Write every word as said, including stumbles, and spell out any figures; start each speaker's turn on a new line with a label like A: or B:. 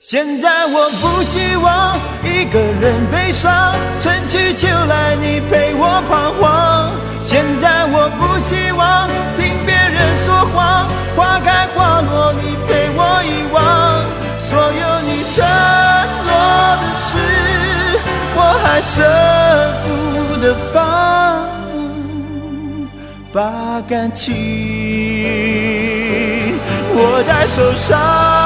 A: 现在我不希望一个人悲伤，春去秋来你陪我彷徨。现在我不希望听别人说谎，花开花落你陪我遗忘。所有你承诺的事，我还舍不得放，把感情握在手上。